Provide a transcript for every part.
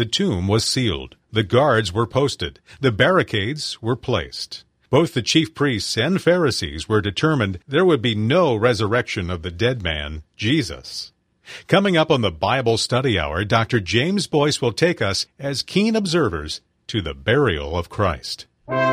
The tomb was sealed. The guards were posted. The barricades were placed. Both the chief priests and Pharisees were determined there would be no resurrection of the dead man, Jesus. Coming up on the Bible Study Hour, Dr. James Boyce will take us, as keen observers, to the burial of Christ.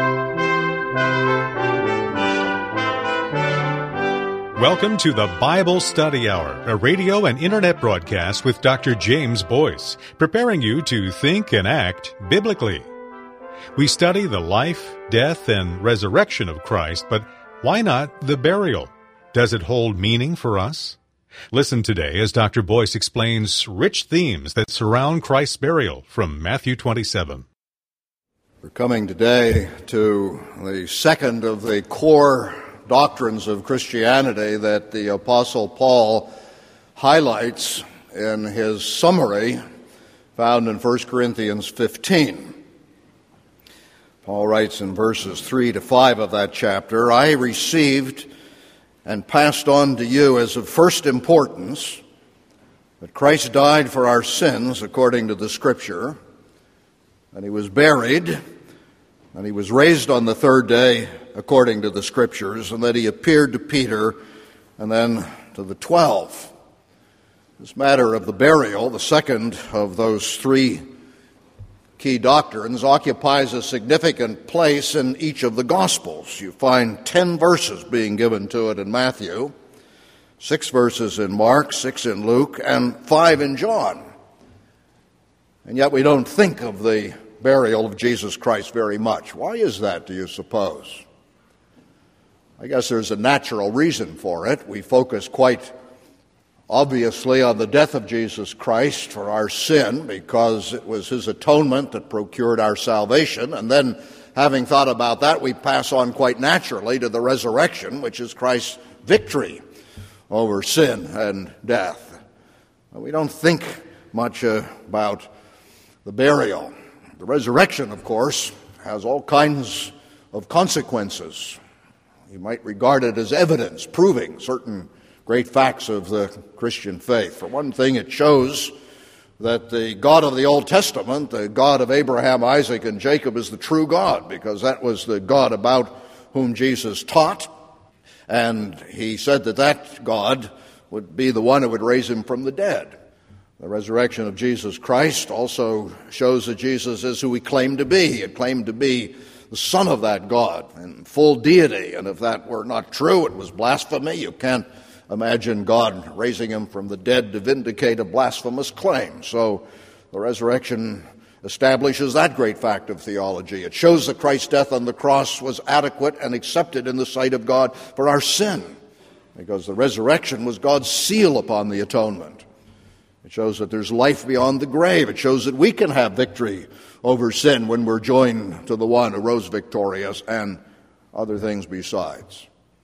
Welcome to the Bible Study Hour, a radio and internet broadcast with Dr. James Boyce, preparing you to think and act biblically. We study the life, death, and resurrection of Christ, but why not the burial? Does it hold meaning for us? Listen today as Dr. Boyce explains rich themes that surround Christ's burial from Matthew 27. We're coming today to the second of the core doctrines of Christianity that the Apostle Paul highlights in his summary found in 1 Corinthians 15. Paul writes in verses 3 to 5 of that chapter, "I received and passed on to you as of first importance that Christ died for our sins according to the Scripture, and he was buried, and he was raised on the third day according to the Scriptures, and that he appeared to Peter and then to the 12. This matter of the burial, the second of those three key doctrines, occupies a significant place in each of the Gospels. You find 10 verses being given to it in Matthew, 6 verses in Mark, 6 in Luke, and 5 in John. And yet we don't think of the burial of Jesus Christ very much. Why is that, do you suppose? I guess there's a natural reason for it. We focus quite obviously on the death of Jesus Christ for our sin, because it was his atonement that procured our salvation. And then, having thought about that, we pass on quite naturally to the resurrection, which is Christ's victory over sin and death. We don't think much about the burial. The resurrection, of course, has all kinds of consequences. You might regard it as evidence proving certain great facts of the Christian faith. For one thing, it shows that the God of the Old Testament, the God of Abraham, Isaac, and Jacob, is the true God, because that was the God about whom Jesus taught. And he said that that God would be the one who would raise him from the dead. The resurrection of Jesus Christ also shows that Jesus is who he claimed to be. He had claimed to be the Son of that God in full deity. And if that were not true, it was blasphemy. You can't imagine God raising him from the dead to vindicate a blasphemous claim. So the resurrection establishes that great fact of theology. It shows that Christ's death on the cross was adequate and accepted in the sight of God for our sin, because the resurrection was God's seal upon the atonement. It shows that there's life beyond the grave. It shows that we can have victory over sin when we're joined to the one who rose victorious, and other things besides.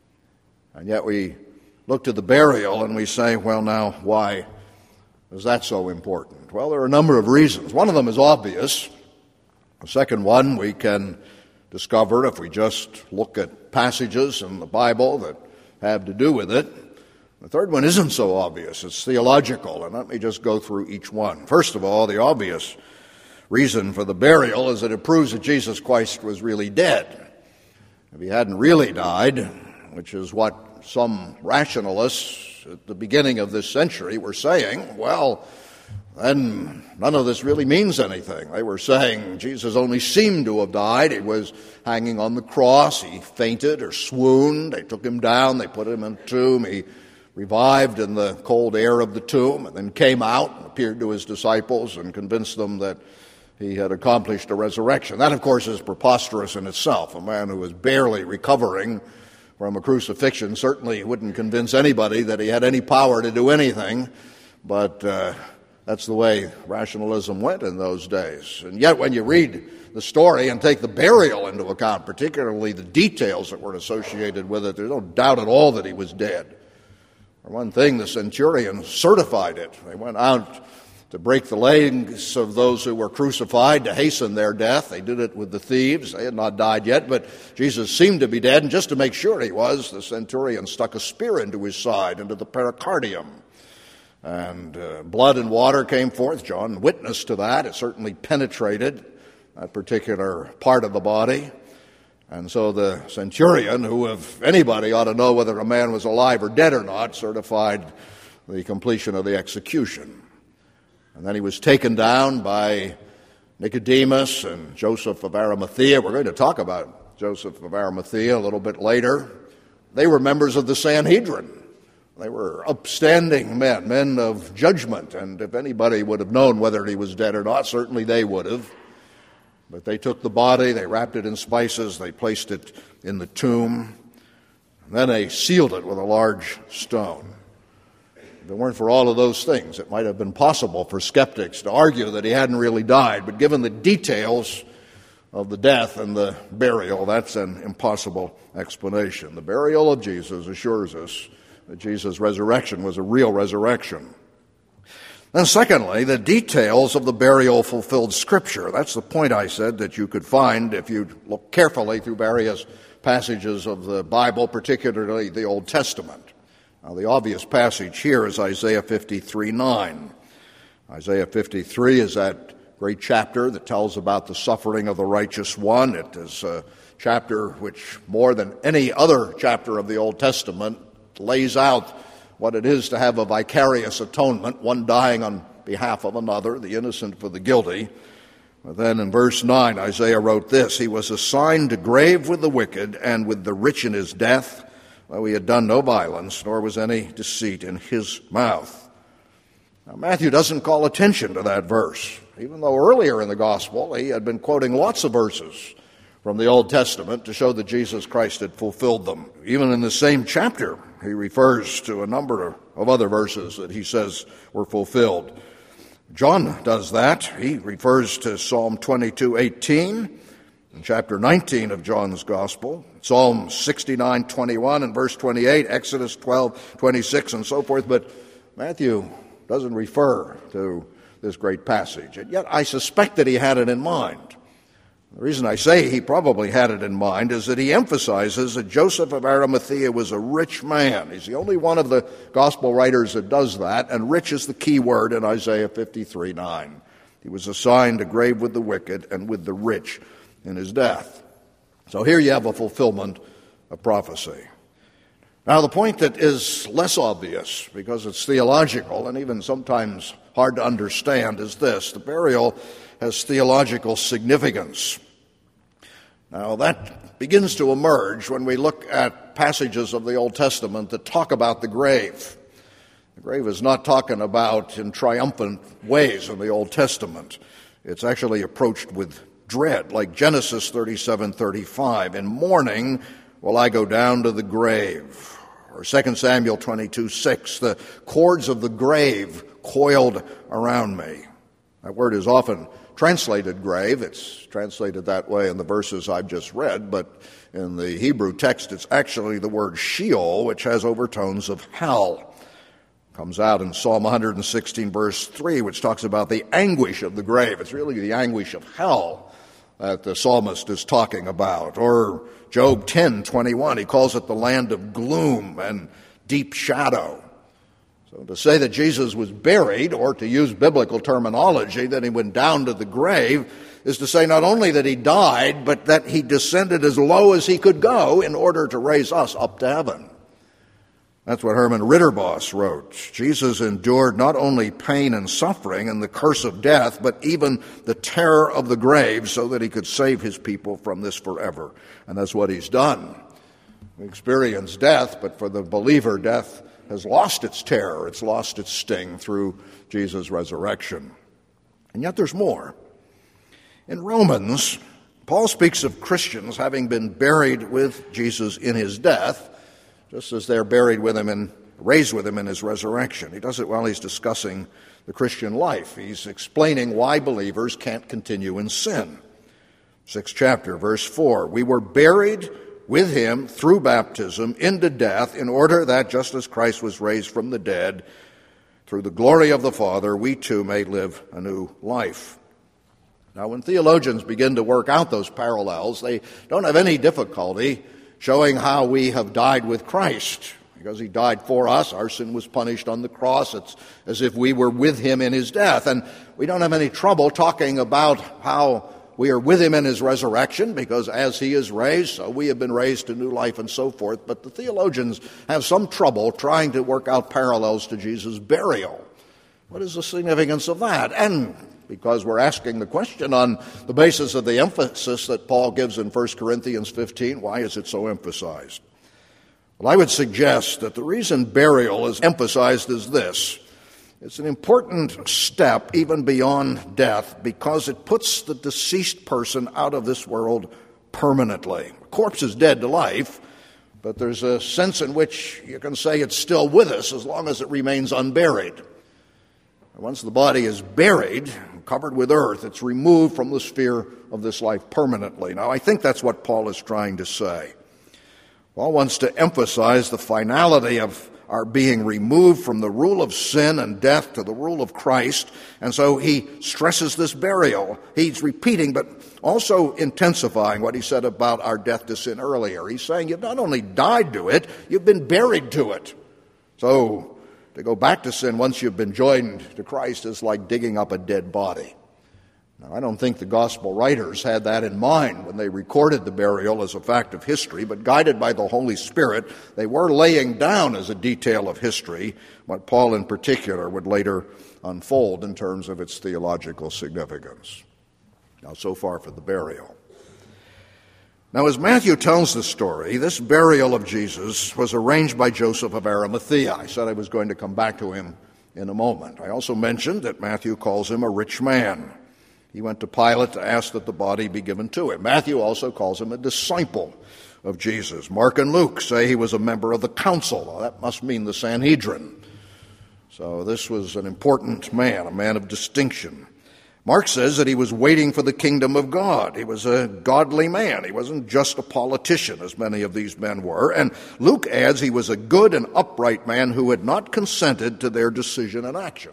And yet we look to the burial and we say, well, now, why is that so important? Well, there are a number of reasons. One of them is obvious. The second one we can discover if we just look at passages in the Bible that have to do with it. The third one isn't so obvious. It's theological, and let me just go through each one. First of all, the obvious reason for the burial is that it proves that Jesus Christ was really dead. If he hadn't really died, which is what some rationalists at the beginning of this century were saying, well, then none of this really means anything. They were saying Jesus only seemed to have died. He was hanging on the cross. He fainted or swooned. They took him down. They put him in a tomb. He revived in the cold air of the tomb and then came out and appeared to his disciples and convinced them that he had accomplished a resurrection. That, of course, is preposterous in itself. A man who was barely recovering from a crucifixion certainly wouldn't convince anybody that he had any power to do anything, but that's the way rationalism went in those days. And yet when you read the story and take the burial into account, particularly the details that were associated with it, there's no doubt at all that he was dead. For one thing, the centurion certified it. They went out to break the legs of those who were crucified to hasten their death. They did it with the thieves. They had not died yet, but Jesus seemed to be dead, and just to make sure he was, the centurion stuck a spear into his side, into the pericardium. And blood and water came forth. John witnessed to that. It certainly penetrated that particular part of the body. And so the centurion, who if anybody ought to know whether a man was alive or dead or not, certified the completion of the execution. And then he was taken down by Nicodemus and Joseph of Arimathea. We're going to talk about Joseph of Arimathea a little bit later. They were members of the Sanhedrin. They were upstanding men of judgment, and if anybody would have known whether he was dead or not, certainly they would have. But they took the body, they wrapped it in spices, they placed it in the tomb, and then they sealed it with a large stone. If it weren't for all of those things, it might have been possible for skeptics to argue that he hadn't really died, but given the details of the death and the burial, that's an impossible explanation. The burial of Jesus assures us that Jesus' resurrection was a real resurrection. Then secondly, the details of the burial fulfilled Scripture. That's the point I said that you could find if you look carefully through various passages of the Bible, particularly the Old Testament. Now, the obvious passage here is Isaiah 53:9. Isaiah 53 is that great chapter that tells about the suffering of the righteous one. It is a chapter which, more than any other chapter of the Old Testament, lays out what it is to have a vicarious atonement, one dying on behalf of another, the innocent for the guilty. But then in verse 9, Isaiah wrote this: "He was assigned to grave with the wicked and with the rich in his death, though he had done no violence, nor was any deceit in his mouth." Now, Matthew doesn't call attention to that verse, even though earlier in the gospel he had been quoting lots of verses from the Old Testament to show that Jesus Christ had fulfilled them. Even in the same chapter, he refers to a number of other verses that he says were fulfilled. John does that. He refers to Psalm 22:18 in chapter 19 of John's Gospel, Psalm 69:21 and verse 28, Exodus 12:26, and so forth. But Matthew doesn't refer to this great passage. And yet I suspect that he had it in mind. The reason I say he probably had it in mind is that he emphasizes that Joseph of Arimathea was a rich man. He's the only one of the gospel writers that does that, and rich is the key word in Isaiah 53:9. He was assigned to grave with the wicked and with the rich in his death. So here you have a fulfillment of prophecy. Now, the point that is less obvious, because it's theological and even sometimes hard to understand, is this: the burial has theological significance. Now, that begins to emerge when we look at passages of the Old Testament that talk about the grave. The grave is not talking about in triumphant ways in the Old Testament. It's actually approached with dread, like Genesis 37:35. "In mourning will I go down to the grave." Or 2 Samuel 22:6. "The cords of the grave coiled around me." That word is often translated grave. It's translated that way in the verses I've just read, but in the Hebrew text it's actually the word Sheol, which has overtones of hell. It comes out in Psalm 116 verse 3, which talks about the anguish of the grave. It's really the anguish of hell that the psalmist is talking about. Or Job 10:21, he calls it the land of gloom and deep shadow. So to say that Jesus was buried, or to use biblical terminology, that he went down to the grave, is to say not only that he died, but that he descended as low as he could go in order to raise us up to heaven. That's what Herman Ritterboss wrote. Jesus endured not only pain and suffering and the curse of death, but even the terror of the grave so that he could save his people from this forever. And that's what he's done. We experience death, but for the believer, death has lost its terror, it's lost its sting through Jesus' resurrection. And yet there's more. In Romans, Paul speaks of Christians having been buried with Jesus in his death, just as they're buried with him and raised with him in his resurrection. He does it while he's discussing the Christian life. He's explaining why believers can't continue in sin. 6th chapter, verse 4, "We were buried with him through baptism into death, in order that, just as Christ was raised from the dead, through the glory of the Father, we too may live a new life." Now, when theologians begin to work out those parallels, they don't have any difficulty showing how we have died with Christ. because he died for us. Our sin was punished on the cross. It's as if we were with him in his death. And we don't have any trouble talking about how we are with him in his resurrection, because as he is raised, so we have been raised to new life and so forth. But the theologians have some trouble trying to work out parallels to Jesus' burial. What is the significance of that? And because we're asking the question on the basis of the emphasis that Paul gives in 1 Corinthians 15, why is it so emphasized? Well, I would suggest that the reason burial is emphasized is this. It's an important step even beyond death because it puts the deceased person out of this world permanently. The corpse is dead to life, but there's a sense in which you can say it's still with us as long as it remains unburied. Once the body is buried, covered with earth, it's removed from the sphere of this life permanently. Now, I think that's what Paul is trying to say. Paul wants to emphasize the finality of our being removed from the rule of sin and death to the rule of Christ, and so he stresses this burial. He's repeating, but also intensifying what he said about our death to sin earlier. He's saying you've not only died to it, you've been buried to it. So to go back to sin once you've been joined to Christ is like digging up a dead body. Now, I don't think the gospel writers had that in mind when they recorded the burial as a fact of history, but guided by the Holy Spirit, they were laying down as a detail of history what Paul in particular would later unfold in terms of its theological significance. Now, so far for the burial. Now, as Matthew tells the story, this burial of Jesus was arranged by Joseph of Arimathea. I said I was going to come back to him in a moment. I also mentioned that Matthew calls him a rich man. He went to Pilate to ask that the body be given to him. Matthew also calls him a disciple of Jesus. Mark and Luke say he was a member of the council. Well, that must mean the Sanhedrin. So this was an important man, a man of distinction. Mark says that he was waiting for the kingdom of God. He was a godly man. He wasn't just a politician, as many of these men were. And Luke adds he was a good and upright man who had not consented to their decision and action.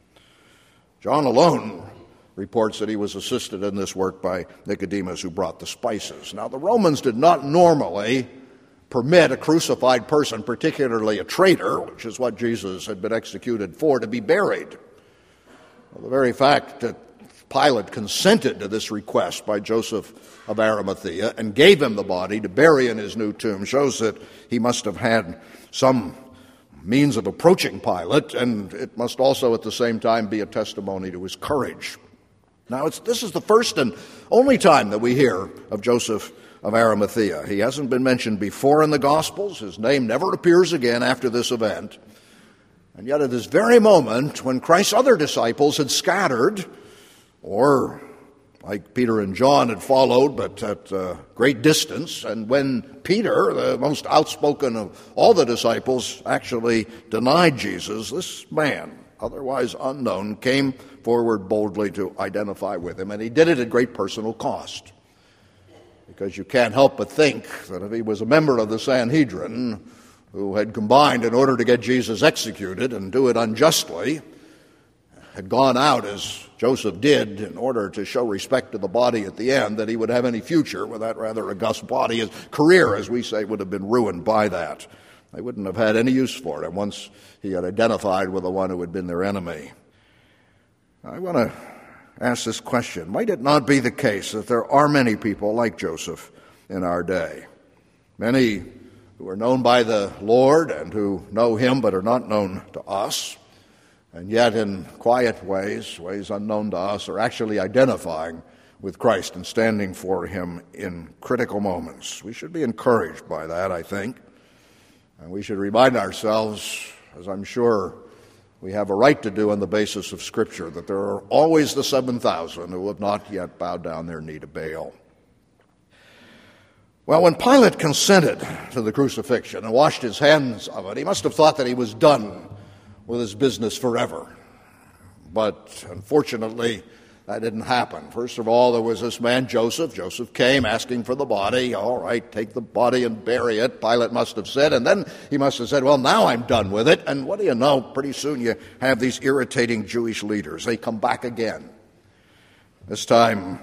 John alone reports that he was assisted in this work by Nicodemus, who brought the spices. Now, the Romans did not normally permit a crucified person, particularly a traitor, which is what Jesus had been executed for, to be buried. Well, the very fact that Pilate consented to this request by Joseph of Arimathea and gave him the body to bury in his new tomb shows that he must have had some means of approaching Pilate, and it must also at the same time be a testimony to his courage. Now, this is the first and only time that we hear of Joseph of Arimathea. He hasn't been mentioned before in the Gospels. His name never appears again after this event. And yet at this very moment, when Christ's other disciples had scattered, or like Peter and John had followed, but at great distance, and when Peter, the most outspoken of all the disciples, actually denied Jesus, this man, otherwise unknown, came forward boldly to identify with him, and he did it at great personal cost. Because you can't help but think that if he was a member of the Sanhedrin who had combined in order to get Jesus executed and do it unjustly, had gone out as Joseph did in order to show respect to the body at the end, that he would have any future with that rather august body. His career, as we say, would have been ruined by that. They wouldn't have had any use for him once he had identified with the one who had been their enemy. I want to ask this question. Might it not be the case that there are many people like Joseph in our day? Many who are known by the Lord and who know him but are not known to us, and yet in quiet ways unknown to us, are actually identifying with Christ and standing for him in critical moments. We should be encouraged by that, I think. And we should remind ourselves, as I'm sure we have a right to do on the basis of Scripture, that there are always the 7,000 who have not yet bowed down their knee to Baal. Well, when Pilate consented to the crucifixion and washed his hands of it, he must have thought that he was done with his business forever. But unfortunately, that didn't happen. First of all, there was this man, Joseph. Joseph came asking for the body. All right, take the body and bury it, Pilate must have said. And then he must have said, well, now I'm done with it. And what do you know? Pretty soon you have these irritating Jewish leaders. They come back again. This time,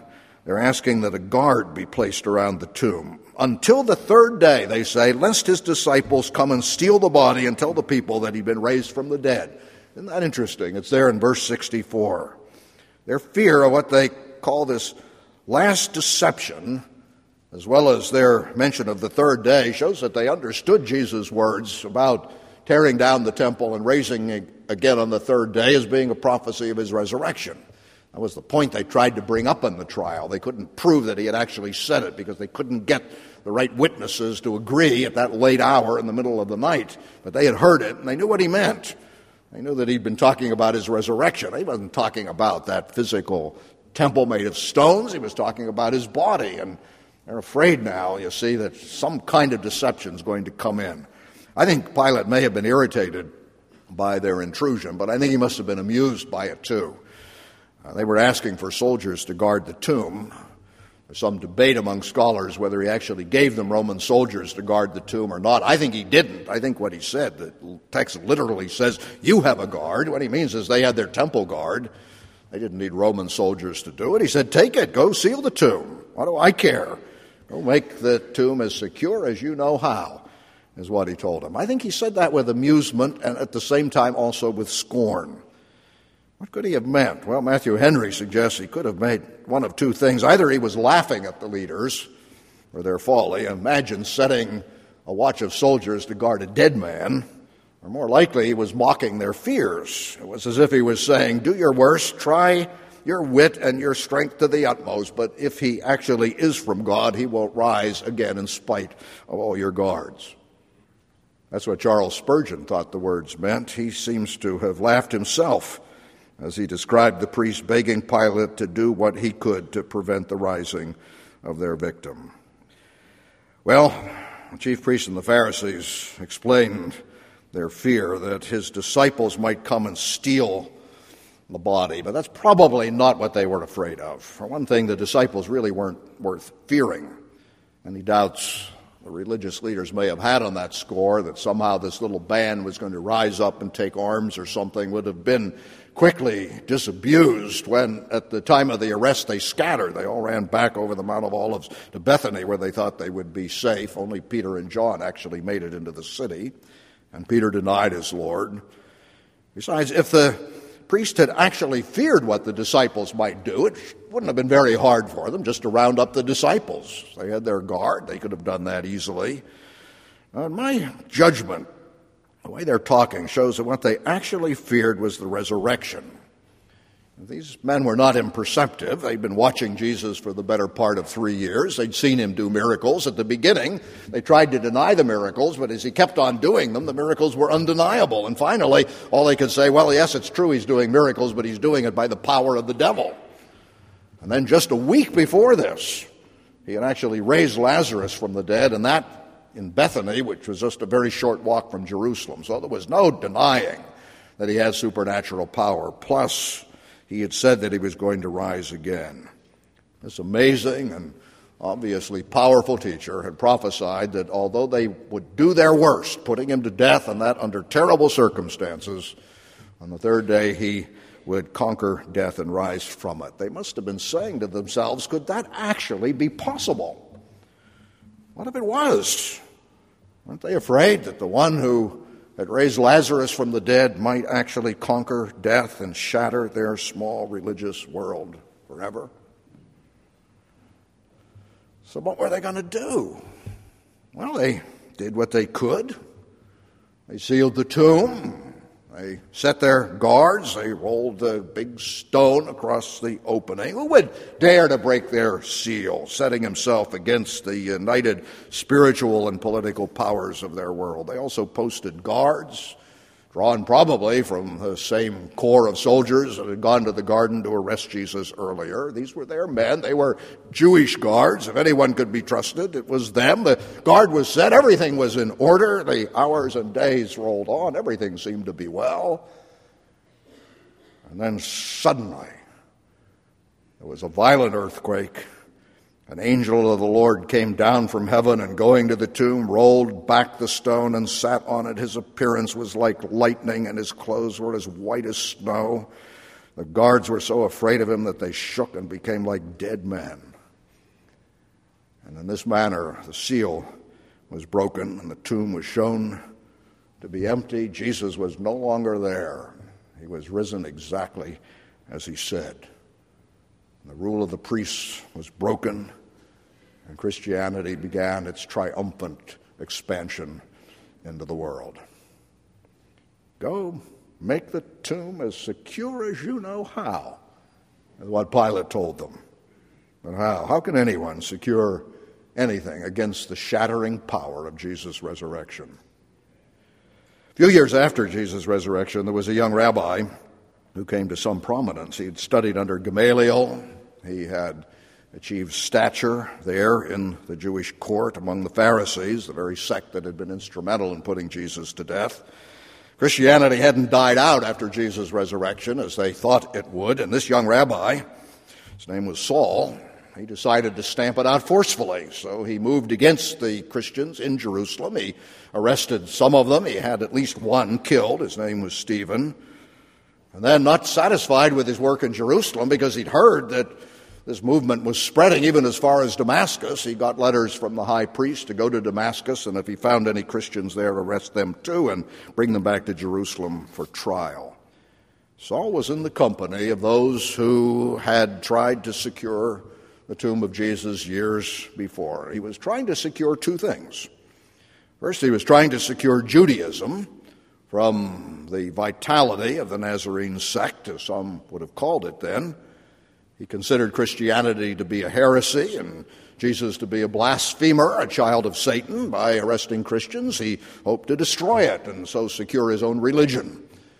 They're asking that a guard be placed around the tomb. Until the third day, they say, lest his disciples come and steal the body and tell the people that he'd been raised from the dead. Isn't that interesting? It's there in verse 64. Their fear of what they call this last deception, as well as their mention of the third day, shows that they understood Jesus' words about tearing down the temple and raising again on the third day as being a prophecy of his resurrection. That was the point they tried to bring up in the trial. They couldn't prove that he had actually said it because they couldn't get the right witnesses to agree at that late hour in the middle of the night. But they had heard it, and they knew what he meant. They knew that he'd been talking about his resurrection. He wasn't talking about that physical temple made of stones. He was talking about his body. And they're afraid now, you see, that some kind of deception is going to come in. I think Pilate may have been irritated by their intrusion, but I think he must have been amused by it too. They were asking for soldiers to guard the tomb. There's some debate among scholars whether he actually gave them Roman soldiers to guard the tomb or not. I think he didn't. I think what he said, the text literally says, you have a guard. What he means is they had their temple guard. They didn't need Roman soldiers to do it. He said, take it, go seal the tomb. What do I care? Go make the tomb as secure as you know how, is what he told them. I think he said that with amusement and at the same time also with scorn. What could he have meant? Well, Matthew Henry suggests he could have made one of two things. Either he was laughing at the leaders for their folly. Imagine setting a watch of soldiers to guard a dead man. Or more likely, he was mocking their fears. It was as if he was saying, do your worst, try your wit and your strength to the utmost, but if he actually is from God, he will rise again in spite of all your guards. That's what Charles Spurgeon thought the words meant. He seems to have laughed himself as he described the priests begging Pilate to do what he could to prevent the rising of their victim. Well, the chief priests and the Pharisees explained their fear that his disciples might come and steal the body, but that's probably not what they were afraid of. For one thing, the disciples really weren't worth fearing. Any doubts the religious leaders may have had on that score, that somehow this little band was going to rise up and take arms or something, would have been quickly disabused when, at the time of the arrest, they scattered. They all ran back over the Mount of Olives to Bethany, where they thought they would be safe. Only Peter and John actually made it into the city, and Peter denied his Lord. Besides, if the priest had actually feared what the disciples might do, it wouldn't have been very hard for them just to round up the disciples. They had their guard. They could have done that easily. In my judgment, the way they're talking shows that what they actually feared was the resurrection. These men were not imperceptive. They'd been watching Jesus for the better part of 3 years. They'd seen him do miracles. At the beginning, they tried to deny the miracles, but as he kept on doing them, the miracles were undeniable. And finally, all they could say, well, yes, it's true he's doing miracles, but he's doing it by the power of the devil. And then just a week before this, he had actually raised Lazarus from the dead, and that in Bethany, which was just a very short walk from Jerusalem. So there was no denying that he had supernatural power. Plus, he had said that he was going to rise again. This amazing and obviously powerful teacher had prophesied that although they would do their worst, putting him to death, and that under terrible circumstances, on the third day he would conquer death and rise from it. They must have been saying to themselves, could that actually be possible? What if it was? Weren't they afraid that the one who had raised Lazarus from the dead might actually conquer death and shatter their small religious world forever? So what were they going to do? Well, they did what they could. They sealed the tomb. They set their guards. They rolled a big stone across the opening. Who would dare to break their seal, setting himself against the united spiritual and political powers of their world? They also posted guards, drawn probably from the same corps of soldiers that had gone to the garden to arrest Jesus earlier. These were their men. They were Jewish guards. If anyone could be trusted, it was them. The guard was set. Everything was in order. The hours and days rolled on. Everything seemed to be well. And then suddenly, there was a violent earthquake. An angel of the Lord came down from heaven and, going to the tomb, rolled back the stone and sat on it. His appearance was like lightning, and his clothes were as white as snow. The guards were so afraid of him that they shook and became like dead men. And in this manner, the seal was broken and the tomb was shown to be empty. Jesus was no longer there. He was risen exactly as he said. And the rule of the priests was broken, and Christianity began its triumphant expansion into the world. Go make the tomb as secure as you know how, is what Pilate told them. But how? How can anyone secure anything against the shattering power of Jesus' resurrection? A few years after Jesus' resurrection, there was a young rabbi who came to some prominence. He had studied under Gamaliel. He had achieved stature there in the Jewish court among the Pharisees, the very sect that had been instrumental in putting Jesus to death. Christianity hadn't died out after Jesus' resurrection as they thought it would, and this young rabbi, his name was Saul, he decided to stamp it out forcefully. So he moved against the Christians in Jerusalem. He arrested some of them. He had at least one killed. His name was Stephen. And then, not satisfied with his work in Jerusalem, because he'd heard that this movement was spreading even as far as Damascus, he got letters from the high priest to go to Damascus, and if he found any Christians there, arrest them too and bring them back to Jerusalem for trial. Saul was in the company of those who had tried to secure the tomb of Jesus years before. He was trying to secure two things. First, he was trying to secure Judaism from the vitality of the Nazarene sect, as some would have called it then. He considered Christianity to be a heresy and Jesus to be a blasphemer, a child of Satan. By arresting Christians, he hoped to destroy it and so secure his own religion.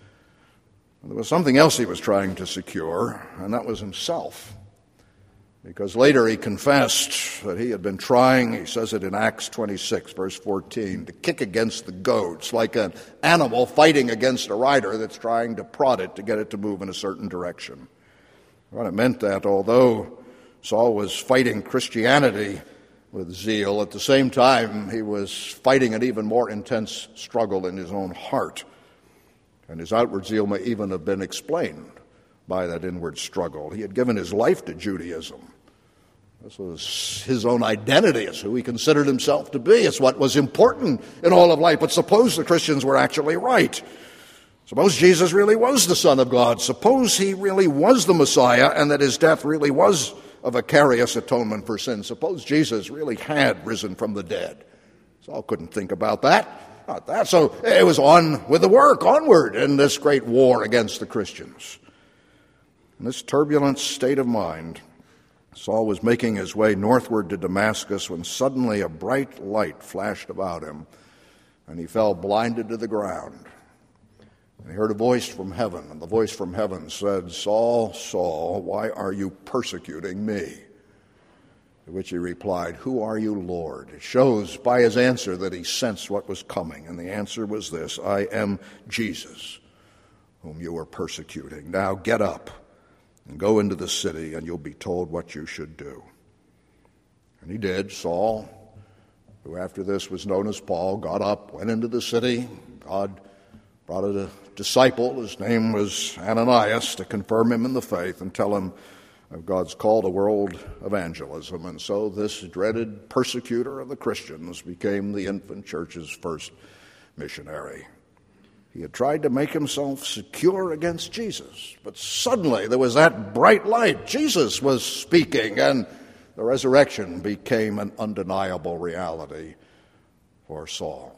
And there was something else he was trying to secure, and that was himself. Because later he confessed that he had been trying, he says it in Acts 26, verse 14, to kick against the goats, like an animal fighting against a rider that's trying to prod it to get it to move in a certain direction. Well, it meant that although Saul was fighting Christianity with zeal, at the same time he was fighting an even more intense struggle in his own heart. And his outward zeal may even have been explained by that inward struggle. He had given his life to Judaism. This was his own identity. It's who he considered himself to be. It's what was important in all of life. But suppose the Christians were actually right. Suppose Jesus really was the Son of God. Suppose he really was the Messiah and that his death really was a vicarious atonement for sin. Suppose Jesus really had risen from the dead. Saul couldn't think about that. Not that. So it was on with the work, onward in this great war against the Christians. In this turbulent state of mind, Saul was making his way northward to Damascus when suddenly a bright light flashed about him, and he fell blinded to the ground. And he heard a voice from heaven, and the voice from heaven said, "Saul, Saul, why are you persecuting me?" To which he replied, "Who are you, Lord?" It shows by his answer that he sensed what was coming, and the answer was this: "I am Jesus, whom you are persecuting. Now get up and go into the city, and you'll be told what you should do." And he did. Saul, who after this was known as Paul, got up, went into the city. God brought a disciple, his name was Ananias, to confirm him in the faith and tell him of God's call to world evangelism. And so this dreaded persecutor of the Christians became the infant church's first missionary. He had tried to make himself secure against Jesus, but suddenly there was that bright light. Jesus was speaking, and the resurrection became an undeniable reality for Saul.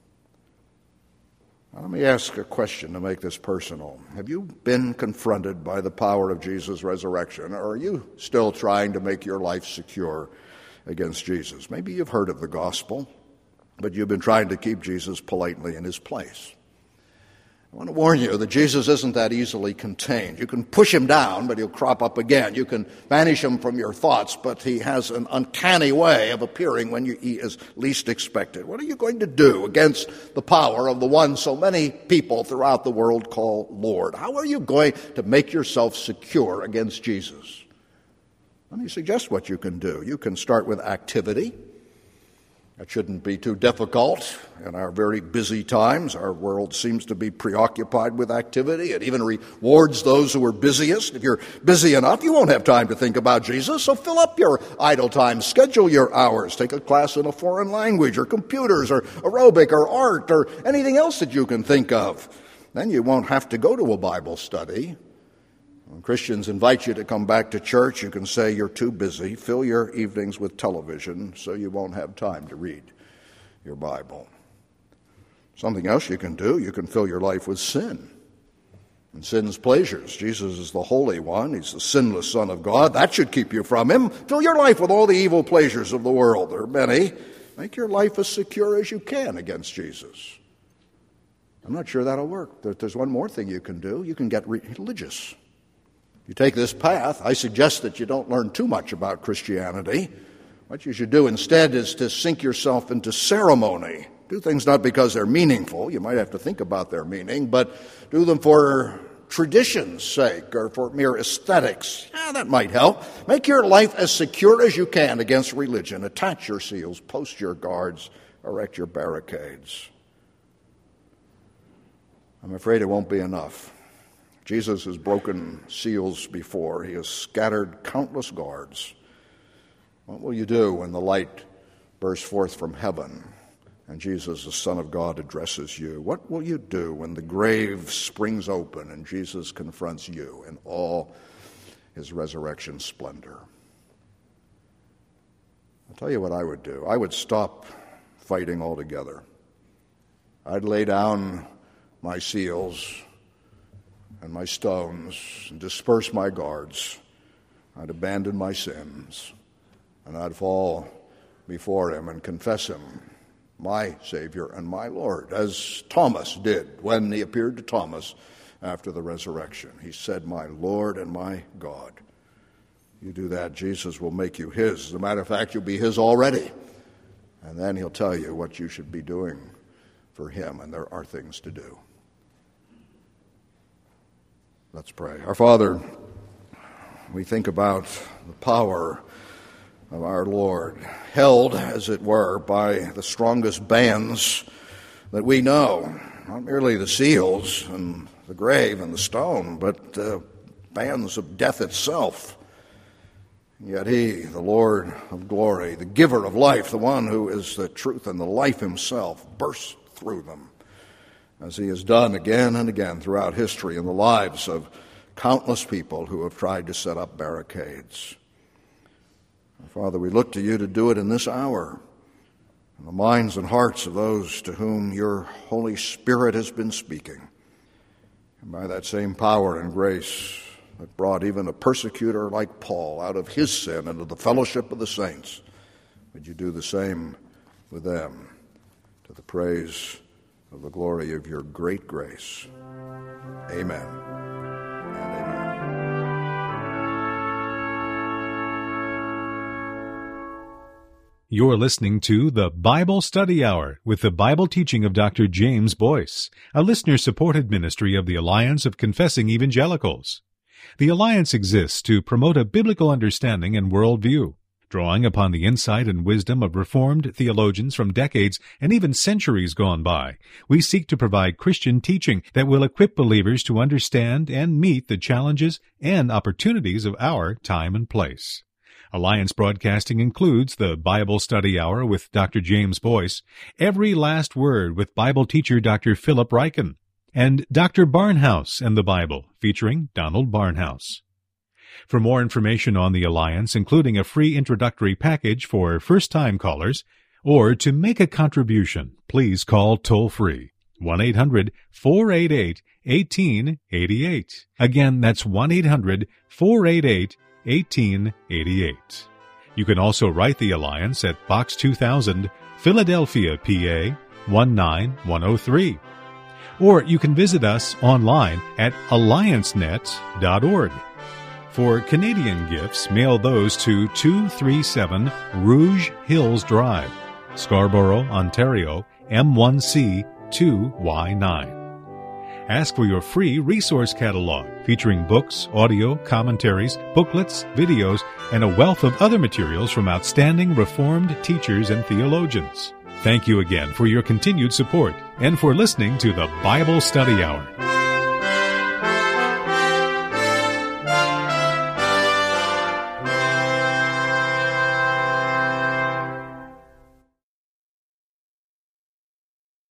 Now, let me ask a question to make this personal. Have you been confronted by the power of Jesus' resurrection, or are you still trying to make your life secure against Jesus? Maybe you've heard of the gospel, but you've been trying to keep Jesus politely in his place. I want to warn you that Jesus isn't that easily contained. You can push him down, but he'll crop up again. You can banish him from your thoughts, but he has an uncanny way of appearing when he is least expected. What are you going to do against the power of the one so many people throughout the world call Lord? How are you going to make yourself secure against Jesus? Let me suggest what you can do. You can start with activity. That shouldn't be too difficult in our very busy times. Our world seems to be preoccupied with activity. It even rewards those who are busiest. If you're busy enough, you won't have time to think about Jesus, so fill up your idle time. Schedule your hours. Take a class in a foreign language or computers or aerobic or art or anything else that you can think of. Then you won't have to go to a Bible study. When Christians invite you to come back to church, you can say you're too busy. Fill your evenings with television so you won't have time to read your Bible. Something else you can do, you can fill your life with sin and sin's pleasures. Jesus is the Holy One. He's the sinless Son of God. That should keep you from him. Fill your life with all the evil pleasures of the world. There are many. Make your life as secure as you can against Jesus. I'm not sure that'll work. There's one more thing you can do. You can get religious. You take this path, I suggest that you don't learn too much about Christianity. What you should do instead is to sink yourself into ceremony. Do things not because they're meaningful. You might have to think about their meaning, but do them for tradition's sake or for mere aesthetics. That might help. Make your life as secure as you can against religion. Attach your seals, post your guards, erect your barricades. I'm afraid it won't be enough. Jesus has broken seals before. He has scattered countless guards. What will you do when the light bursts forth from heaven and Jesus, the Son of God, addresses you? What will you do when the grave springs open and Jesus confronts you in all his resurrection splendor? I'll tell you what I would do. I would stop fighting altogether. I'd lay down my seals and my stones and disperse my guards. I'd abandon my sins, and I'd fall before him and confess him, my Savior and my Lord, as Thomas did when he appeared to Thomas after the resurrection. He said, my Lord and my God. You do that, Jesus will make you his. As a matter of fact, you'll be his already. And then he'll tell you what you should be doing for him, and there are things to do. Let's pray. Our Father, we think about the power of our Lord, held, as it were, by the strongest bands that we know, not merely the seals and the grave and the stone, but bands of death itself. Yet he, the Lord of glory, the giver of life, the one who is the truth and the life himself, burst through them, as he has done again and again throughout history in the lives of countless people who have tried to set up barricades. Father, we look to you to do it in this hour, in the minds and hearts of those to whom your Holy Spirit has been speaking. And by that same power and grace that brought even a persecutor like Paul out of his sin into the fellowship of the saints, would you do the same with them, to the praise of the glory of your great grace. Amen and amen. You're listening to the Bible Study Hour with the Bible teaching of Dr. James Boyce, a listener-supported ministry of the Alliance of Confessing Evangelicals. The Alliance exists to promote a biblical understanding and worldview. Drawing upon the insight and wisdom of Reformed theologians from decades and even centuries gone by, we seek to provide Christian teaching that will equip believers to understand and meet the challenges and opportunities of our time and place. Alliance broadcasting includes the Bible Study Hour with Dr. James Boyce, Every Last Word with Bible teacher Dr. Philip Ryken, and Dr. Barnhouse and the Bible, featuring Donald Barnhouse. For more information on the Alliance, including a free introductory package for first-time callers, or to make a contribution, please call toll-free 1-800-488-1888. Again, that's 1-800-488-1888. You can also write the Alliance at Box 2000, Philadelphia, PA 19103. Or you can visit us online at alliancenet.org. For Canadian gifts, mail those to 237 Rouge Hills Drive, Scarborough, Ontario, M1C 2Y9. Ask for your free resource catalog featuring books, audio, commentaries, booklets, videos, and a wealth of other materials from outstanding Reformed teachers and theologians. Thank you again for your continued support and for listening to the Bible Study Hour.